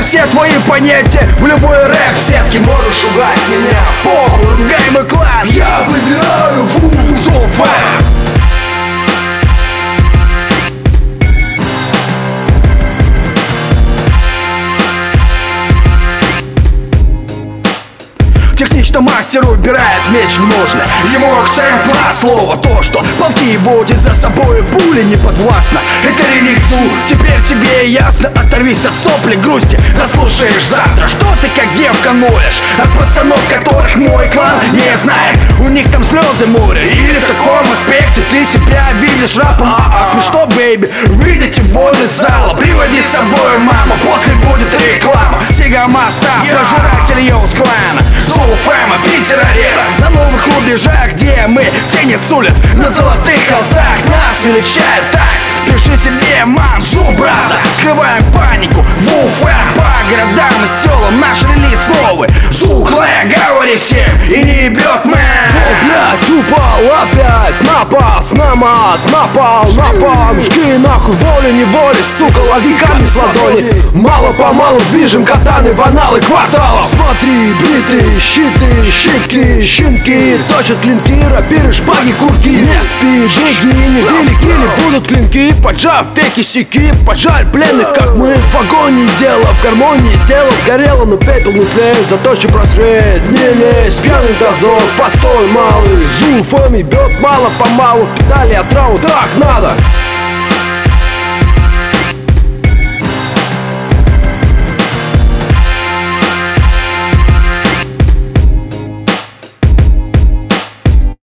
все твои понятия в любой рэп-сетке. Можешь ругать меня, похуй, ругай мой клан. Я выбираю ВУ-ФМ. Технично мастер убирает меч в ножны. Его акцент на слово то, что полки водит за собой, пули не подвластна. Это реликт ЗУ, теперь тебе ясно. Оторвись от сопли, грусти, дослушаешь завтра. Что ты как девка ноешь от пацанов, которых мой клан не знает. У них там слезы море. Или в таком аспекте ты себя видишь рапом. Смешно, бэйби, выйдите вон из зала. Приводи с собой маму, после будет реклама. Сигамаста, пожиратель Йоус клана. ВУ-ФМ, Питер-арена. На новых рубежах, где мы тени с улиц. На золотых холстах нас величают так. Пиши себе манжу, браза. Скрываем панику, ВУ-ФМ. По городам и селам наш релиз новый. ЗУ-ХЛ, говори всем, и не ебет мэн. Блять, упал опять, напас, намат, напал, напал. Жги нахуй, волей-неволей, сука, логиками с ладони. Мало-помалу движем катаны в аналы кварталов. Смотри, бриты, щиты, щитки, щенки точат клинки, рапиры, шпаги, курки. Не спи, беги, не велики, не будут клинки. Поджав веки, сики, пожаль пленных, как мы. В агонии дело, в гармонии тело сгорело, но пепел не тлеет. За то, просвет, не лезь, пьяный дозор, постой, малый. ЗУ-ФМ бьет мало-помалу, педали от траву, так надо.